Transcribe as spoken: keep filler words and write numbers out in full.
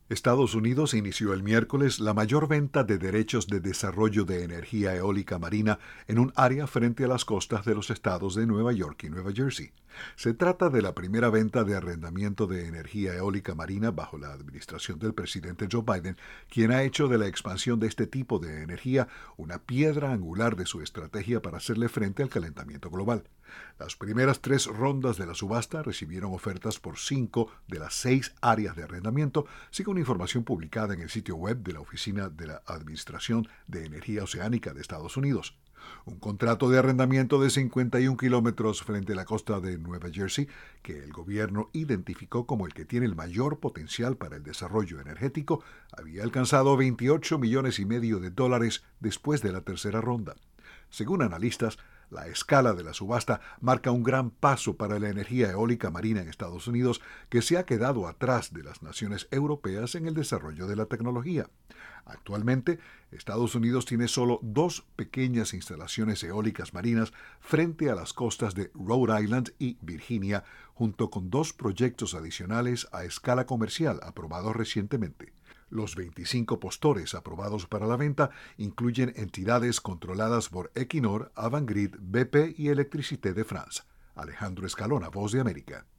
Estados Unidos inició el miércoles la mayor venta de derechos de desarrollo de energía eólica marina en un área frente a las costas de los estados de Nueva York y Nueva Jersey. Se trata de la primera venta de arrendamiento de energía eólica marina bajo la administración del presidente Joe Biden, quien ha hecho de la expansión de este tipo de energía una piedra angular de su estrategia para hacerle frente al calentamiento global. Las primeras tres rondas de la subasta recibieron ofertas por cinco de las seis áreas de arrendamiento, según información publicada en el sitio web de la Oficina de la Administración de Energía Oceánica de Estados Unidos. Un contrato de arrendamiento de cincuenta y un kilómetros frente a la costa de Nueva Jersey, que el gobierno identificó como el que tiene el mayor potencial para el desarrollo energético, había alcanzado veintiocho millones y medio de dólares después de la tercera ronda. Según analistas, la escala de la subasta marca un gran paso para la energía eólica marina en Estados Unidos, que se ha quedado atrás de las naciones europeas en el desarrollo de la tecnología. Actualmente, Estados Unidos tiene solo dos pequeñas instalaciones eólicas marinas frente a las costas de Rhode Island y Virginia, junto con dos proyectos adicionales a escala comercial aprobados recientemente. Los veinticinco postores aprobados para la venta incluyen entidades controladas por Equinor, Avangrid, B P y Electricité de France. Alejandro Escalona, Voz de América.